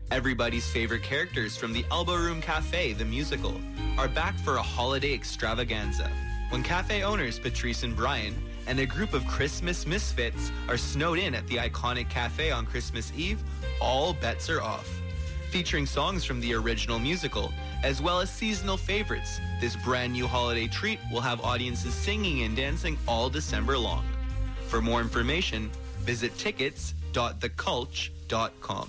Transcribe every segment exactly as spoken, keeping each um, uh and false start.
Everybody's favorite characters from the Elbow Room Cafe, the musical, are back for a holiday extravaganza. When cafe owners Patrice and Brian and a group of Christmas misfits are snowed in at the iconic cafe on Christmas Eve, all bets are off. Featuring songs from the original musical, as well as seasonal favorites, this brand new holiday treat will have audiences singing and dancing all December long. For more information, visit tickets dot the cultch dot com.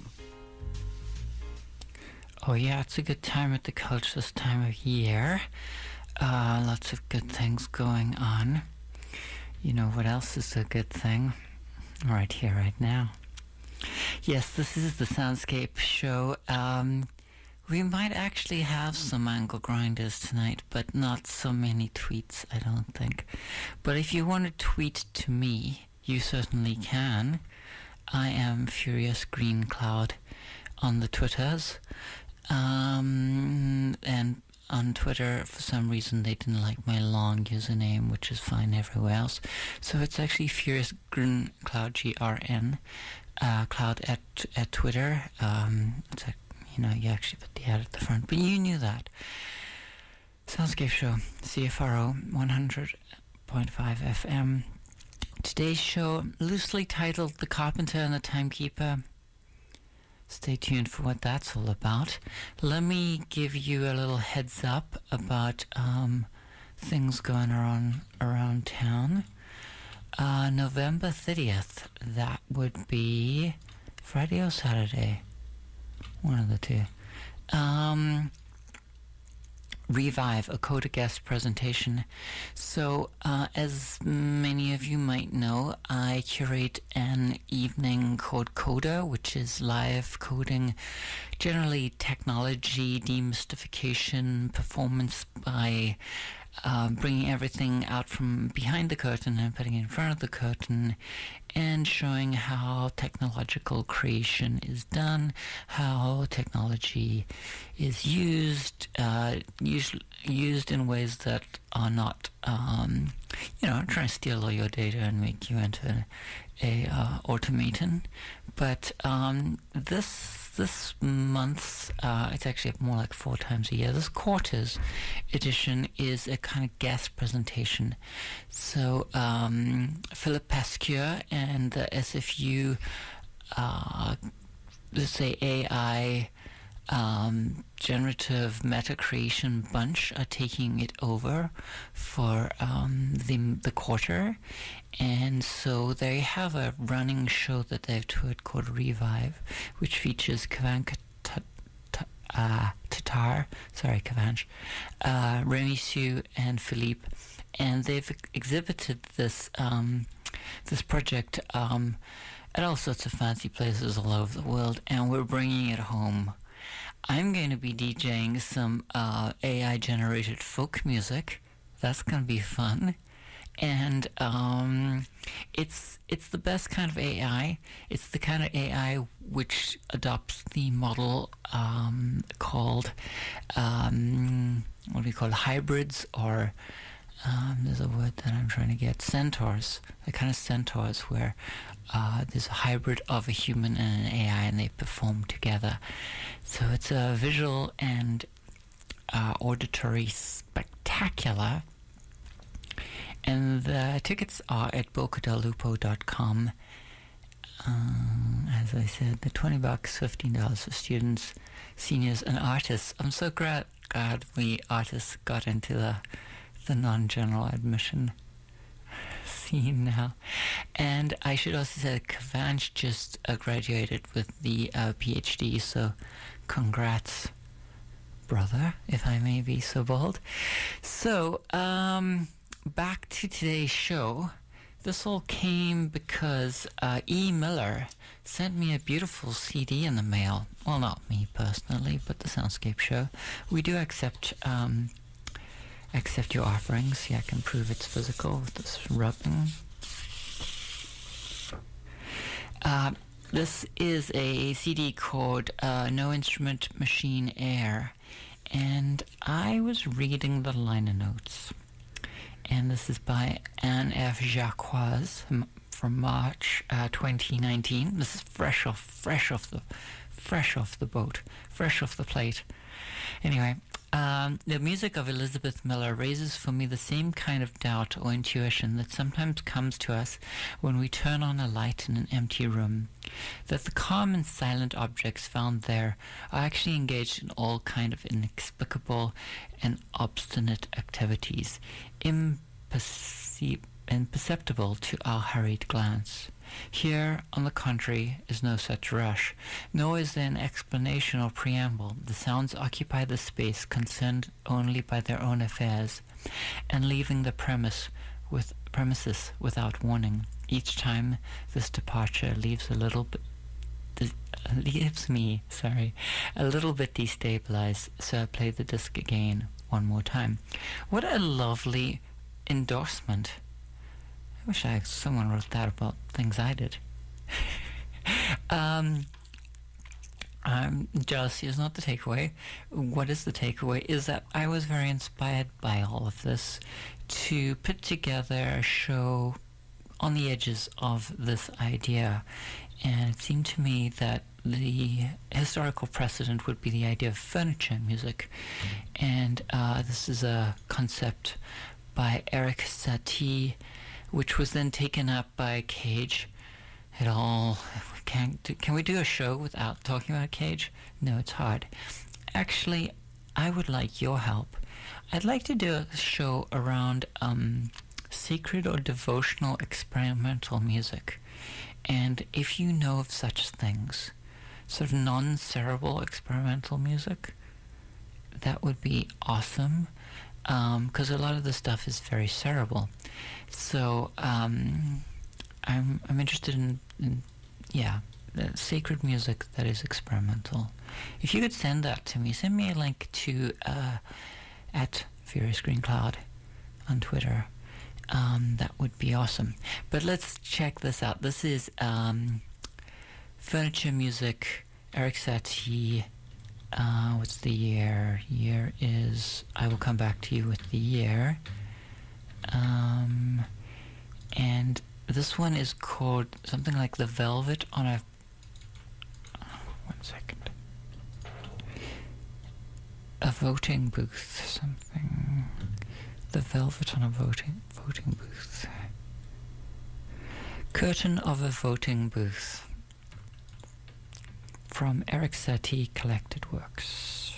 Oh yeah, it's a good time at the Cultch this time of year. Uh, lots of good things going on. You know what else is a good thing? Right here, right now. Yes, this is the Soundscape Show. Um, we might actually have some angle grinders tonight, but not so many tweets, I don't think. But if you want to tweet to me, you certainly can. I am Furious Green Cloud on the Twitters. Um, and on Twitter, for some reason, they didn't like my long username, which is fine everywhere else. So it's actually Furious Green Cloud, G R N, uh, Cloud at at Twitter. Um, it's a, you know, you actually put the ad at the front, but you knew that. Soundscape Show, C F R O, one hundred point five F M. Today's show, loosely titled The Carpenter and the Timekeeper. Stay tuned for what that's all about. Let me give you a little heads up about um, things going on around town. Uh, November thirtieth, that would be Friday or Saturday. One of the two. Um, Revive, a Coda guest presentation. So, uh, as many of you might know, I curate an evening called Coda, which is live coding, generally technology, demystification, performance by uh, bringing everything out from behind the curtain and putting it in front of the curtain, and showing how technological creation is done, how technology is used, uh, used, used in ways that are not, um, you know, trying to steal all your data and make you into a uh, automaton. But um, this this month's, uh, it's actually more like four times a year, this quarter's edition is a kind of guest presentation. So um, Philip Pasquier and the S F U, uh, let's say A I um, generative meta creation bunch are taking it over for um, the the quarter, and so they have a running show that they've toured called Revive, which features Kavan uh, Tatar, sorry Kavanch, uh, Remy Sue and Philippe, and they've exhibited this um, this project um, at all sorts of fancy places all over the world, and we're bringing it home. I'm going to be DJing some uh, A I-generated folk music. That's going to be fun. And um, it's it's the best kind of A I. It's the kind of A I which adopts the model um, called, um, what do we call it, hybrids, or um, there's a word that I'm trying to get, centaurs. The kind of centaurs where uh, there's a hybrid of a human and an A I and they perform together. So it's a visual and uh, auditory spectacular. And the tickets are at boca del lupo dot com. Um, as I said, the twenty bucks, fifteen dollars for students, seniors, and artists. I'm so glad, glad we artists got into the the non-general admission scene now. And I should also say that Kavanch just uh, graduated with the uh, PhD, so congrats, brother, if I may be so bold. So, um, back to today's show. This all came because uh, E. Miller sent me a beautiful C D in the mail. Well, not me personally, but the Soundscape Show. We do accept um, accept your offerings. Yeah, I can prove it's physical with this rubbing. Uh, this is a C D called uh, No Instrument Machine Air, and I was reading the liner notes. And this is by Anne F. Jacquoise from March uh, twenty nineteen. This is fresh off, fresh off the fresh off the boat, fresh off the plate. Anyway, um, the music of Elizabeth Miller raises for me the same kind of doubt or intuition that sometimes comes to us when we turn on a light in an empty room, that the calm and silent objects found there are actually engaged in all kind of inexplicable and obstinate activities, imperce- imperceptible to our hurried glance. Here, on the contrary, is no such rush, nor is there an explanation or preamble. The sounds occupy the space concerned only by their own affairs, and leaving the premise with premises without warning. Each time this departure leaves a little bit de- leaves me, sorry, a little bit destabilized. So I play the disc again one more time. What a lovely endorsement. I wish I someone wrote that about things I did. um, um, jealousy is not the takeaway. What is the takeaway is that I was very inspired by all of this to put together a show on the edges of this idea. And it seemed to me that the historical precedent would be the idea of furniture music. And uh, this is a concept by Erik Satie, which was then taken up by Cage. It all, we can't do, can we do a show without talking about Cage? No, it's hard. Actually, I would like your help. I'd like to do a show around um, sacred or devotional experimental music. And if you know of such things, sort of non-cerebral experimental music, that would be awesome. Because um, a lot of the stuff is very cerebral, so um, I'm I'm interested in, in yeah, the sacred music that is experimental. If you could send that to me, send me a link to uh, at Furious Green Cloud on Twitter. Um, that would be awesome. But let's check this out. This is um, furniture music. Erik Satie. Uh, what's the year? Year is... I will come back to you with the year. Um, and this one is called something like The Velvet on a... Oh, one second. A voting booth. Something... The Velvet on a voting voting booth. Curtain of a Voting Booth. From Erik Satie Collected Works.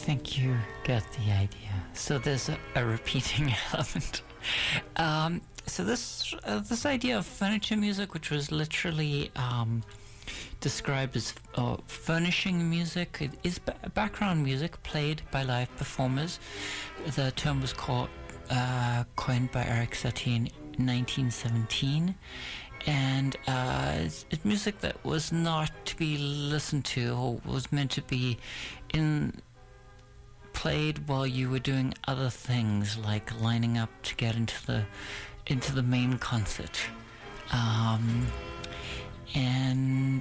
think you get the idea. So there's a, a repeating element. Um, so this uh, this idea of furniture music, which was literally um, described as uh, furnishing music, it is ba- background music played by live performers. The term was called, uh, coined by Eric Satie in nineteen seventeen. And uh, it's, it's music that was not to be listened to, or was meant to be in played while you were doing other things, like lining up to get into the into the main concert. Um, and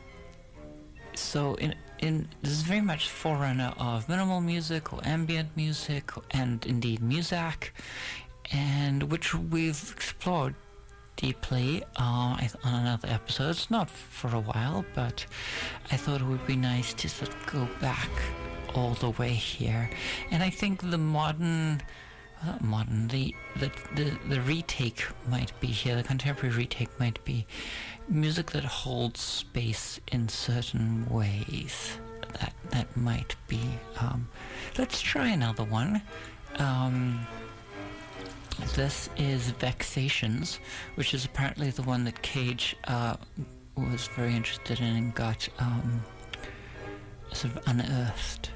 so in in this is very much forerunner of minimal music or ambient music, and indeed Muzak, and which we've explored deeply uh, on another episode. It's not for a while, but I thought it would be nice to sort of go back all the way here. And I think the modern, uh, modern, the, the the the retake might be here. The contemporary retake might be music that holds space in certain ways. That that might be. Um, let's try another one. Um, This is Vexations, which is apparently the one that Cage uh, was very interested in and got um, sort of unearthed.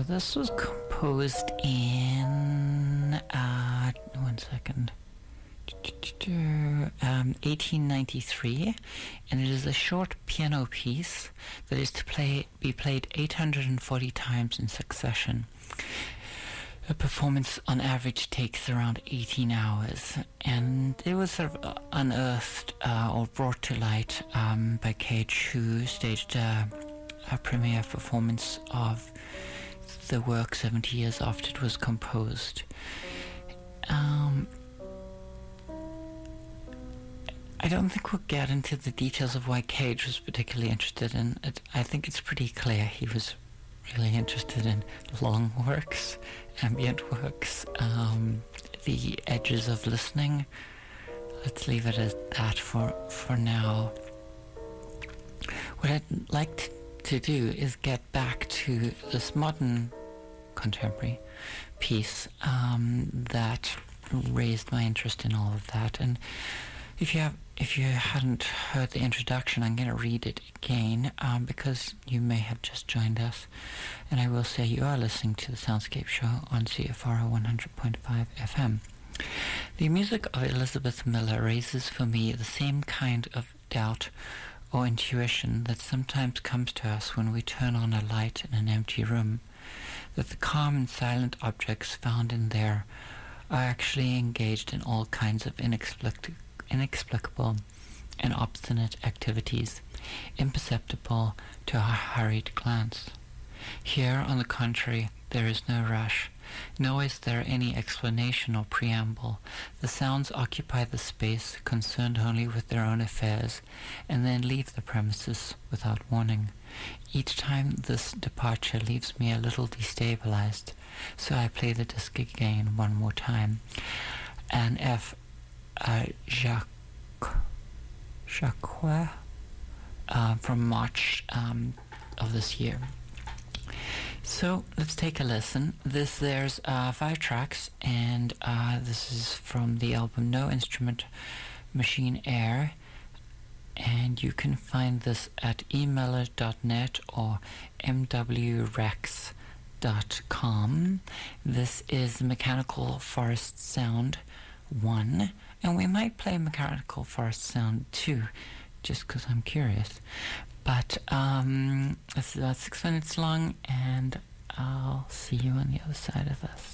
this was composed in, uh, one second, um, eighteen ninety-three, and it is a short piano piece that is to play be played eight hundred forty times in succession. A performance on average takes around eighteen hours, and it was sort of unearthed uh, or brought to light um, by Cage, who staged uh, a premiere performance of the work seventy years after it was composed. Um, I don't think we'll get into the details of why Cage was particularly interested in it. I think it's pretty clear he was really interested in long works, ambient works, um, the edges of listening. Let's leave it at that for, for now. What I'd like to, to do is get back to this modern contemporary piece um, that raised my interest in all of that. And if you have, if you hadn't heard the introduction, I'm going to read it again um, because you may have just joined us. And I will say you are listening to the Soundscape Show on C F R O one hundred point five F M. The music of Elizabeth Miller raises for me the same kind of doubt or intuition that sometimes comes to us when we turn on a light in an empty room, that the calm and silent objects found in there are actually engaged in all kinds of inexplicable inexplicable and obstinate activities, imperceptible to a hurried glance. Here, on the contrary, there is no rush, nor is there any explanation or preamble. The sounds occupy the space, concerned only with their own affairs, and then leave the premises without warning. Each time this departure leaves me a little destabilized, so I play the disc again one more time. An F Uh, Jacques, Jacques uh, from March um, of this year. So let's take a listen. This there's uh, five tracks, and uh, this is from the album No Instrument Machine Air, and you can find this at emailer dot net or m w rex dot com. This is Mechanical Forest Sound one. And we might play Mechanical Forest Sound two, just because I'm curious. But um, it's about six minutes long, and I'll see you on the other side of this.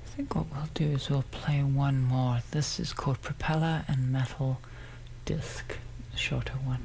I think what we'll do is we'll play one more. This is called Propeller and Metal Disc, a shorter one.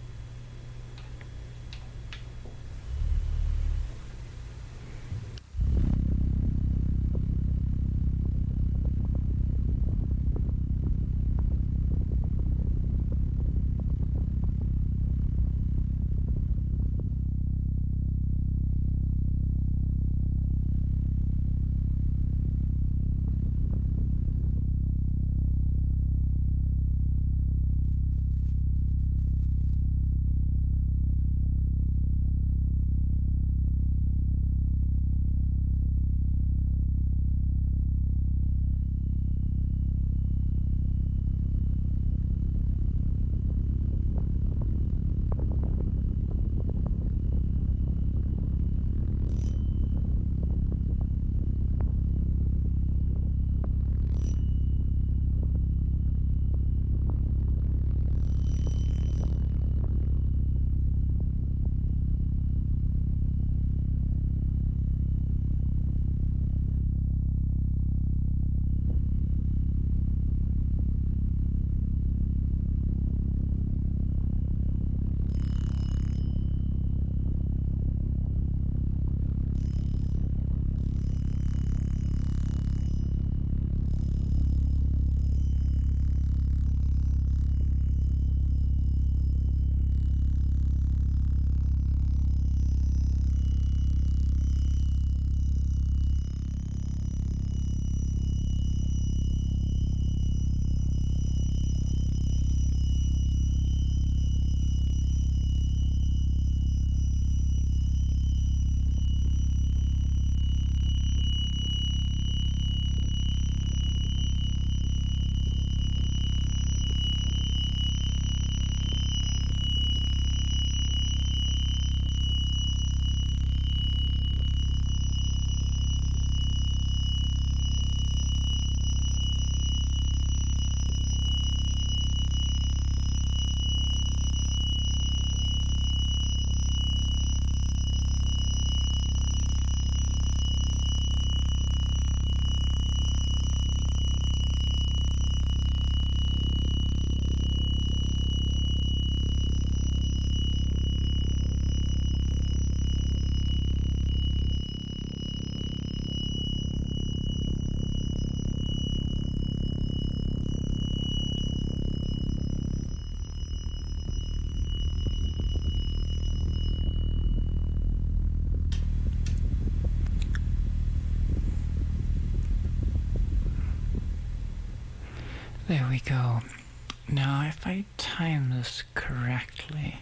There we go. Now, if I time this correctly,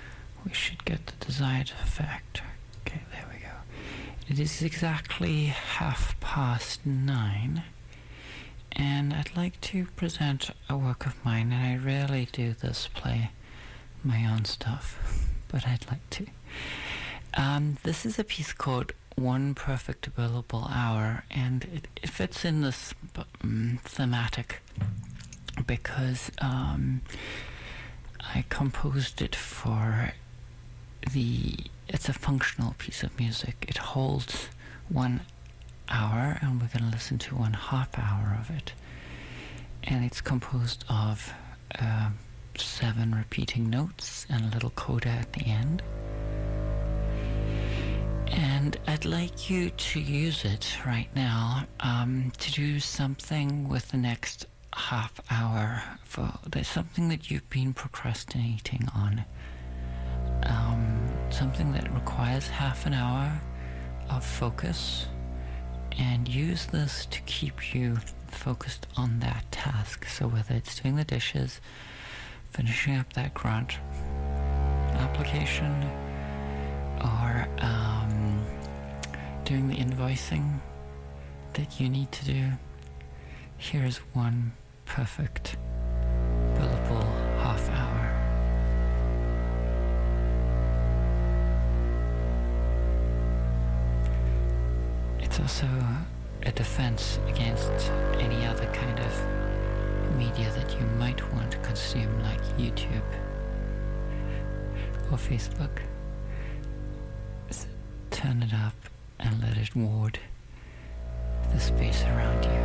we should get the desired effect. Okay, there we go. It is exactly half past nine, and I'd like to present a work of mine, and I rarely do this, play my own stuff, but I'd like to. Um, this is a piece called One Perfect Billable Hour, and it, it fits in this um, thematic because um, I composed it for the, it's a functional piece of music. It holds one hour, and we're going to listen to one half hour of it. And it's composed of uh, seven repeating notes and a little coda at the end. And I'd like you to use it right now um, to do something with the next half hour. For there's something that you've been procrastinating on. Um, something that requires half an hour of focus, and use this to keep you focused on that task. So whether it's doing the dishes, finishing up that grant application, or um, doing the invoicing that you need to do, here's one perfect billable half hour. It's also a defense against any other kind of media that you might want to consume, like YouTube or Facebook. So turn it up and let it ward the space around you.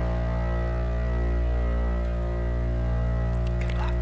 Good luck.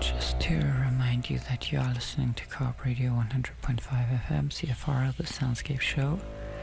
Just to remind you that you are listening to Carp Radio one hundred point five F M, C F R, the Soundscape Show.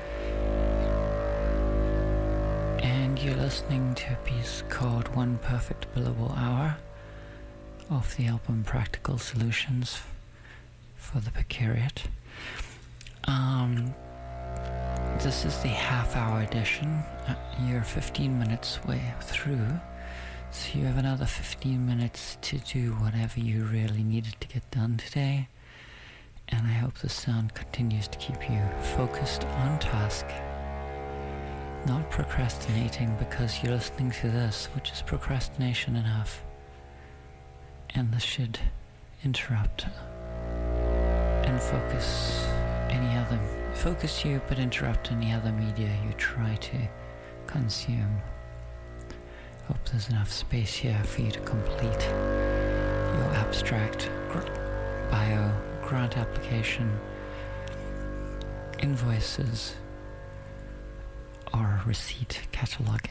And you're listening to a piece called One Perfect Billable Hour off the album Practical Solutions for the Precariat. Um, this is the half-hour edition. Uh, you're fifteen minutes way through, so you have another fifteen minutes to do whatever you really needed to get done today. And I hope the sound continues to keep you focused on task, not procrastinating, because you're listening to this, which is procrastination enough. And this should interrupt and focus any other, focus you but interrupt any other media you try to consume. Hope there's enough space here for you to complete your abstract gr- bio, grant application, invoices, or receipt cataloging.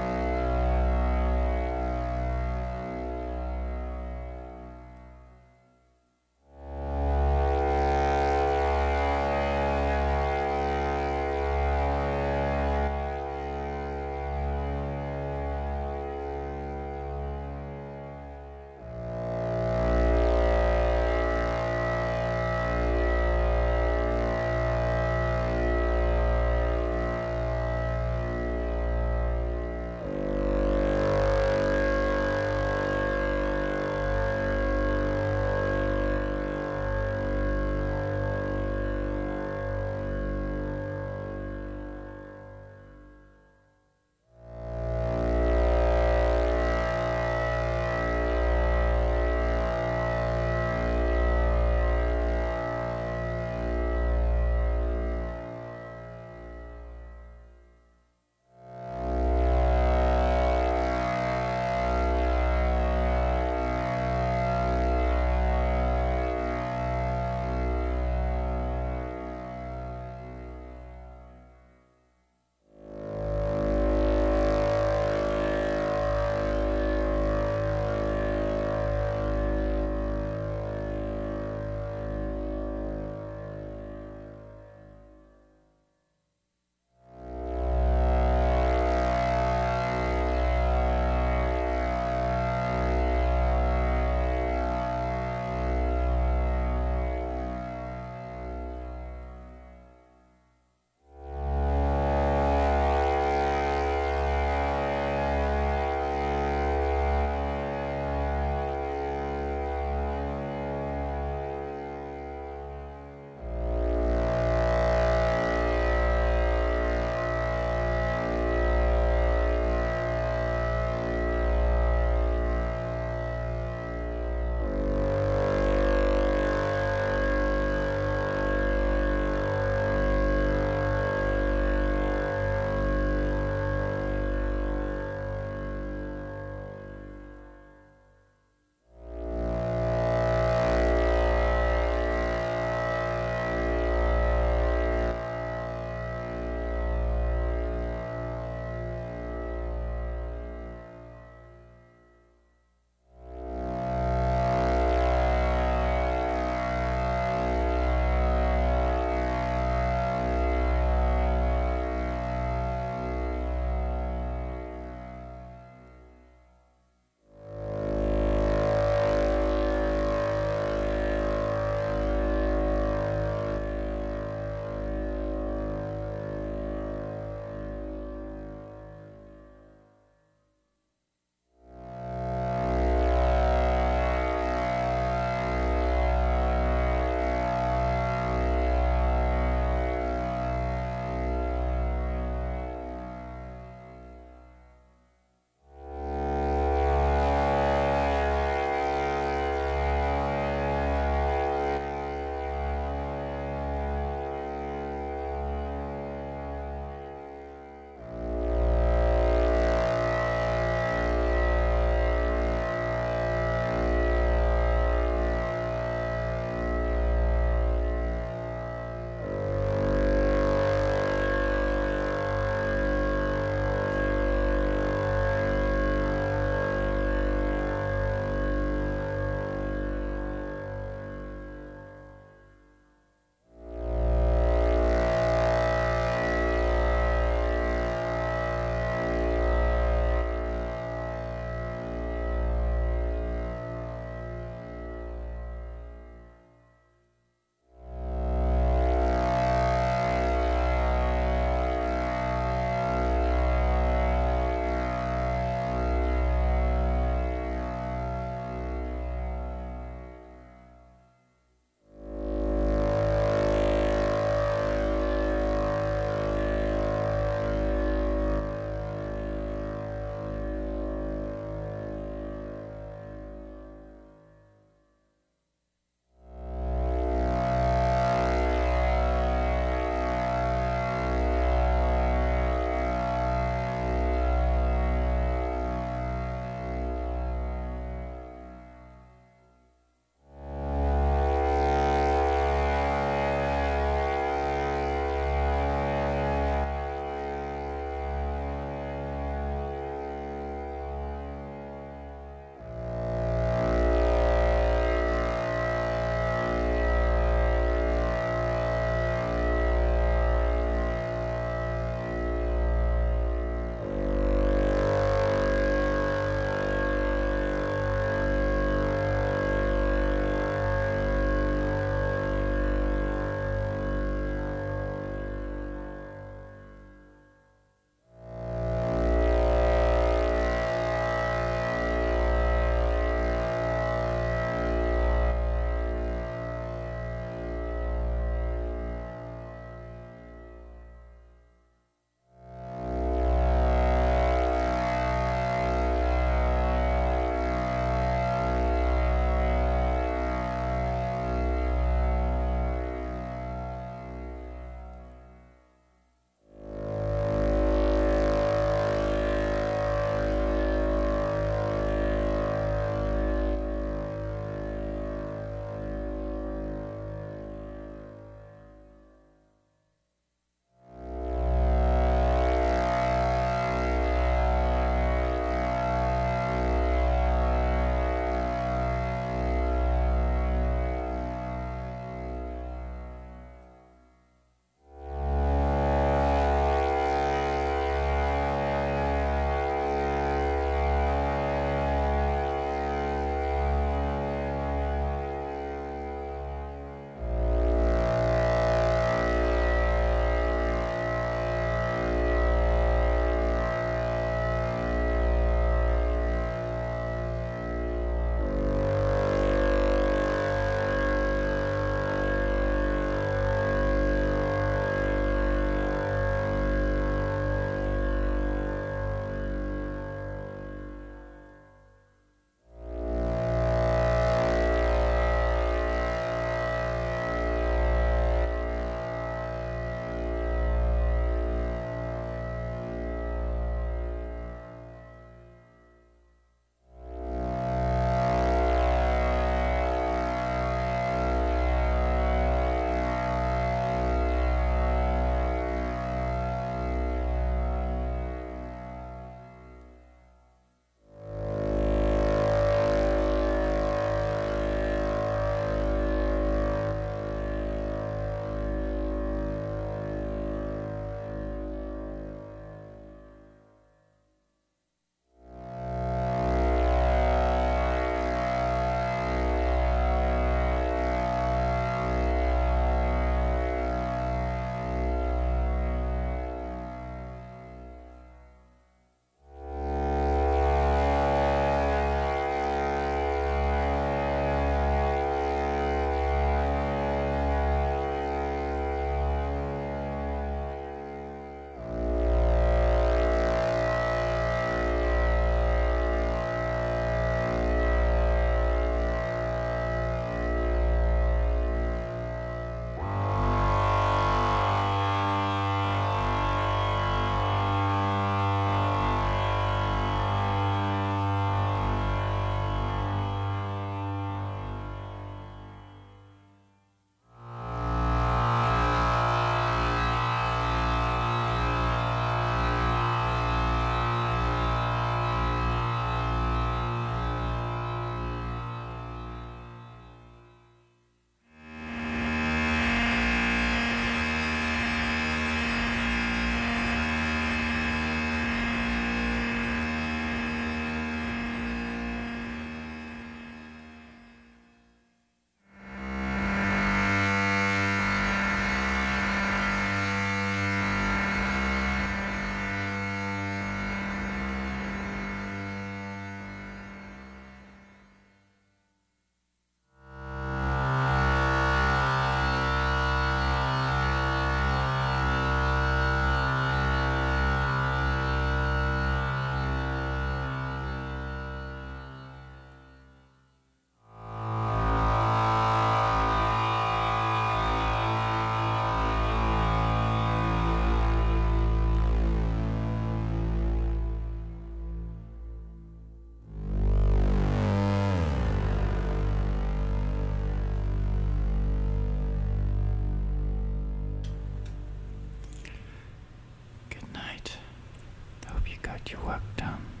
your work done.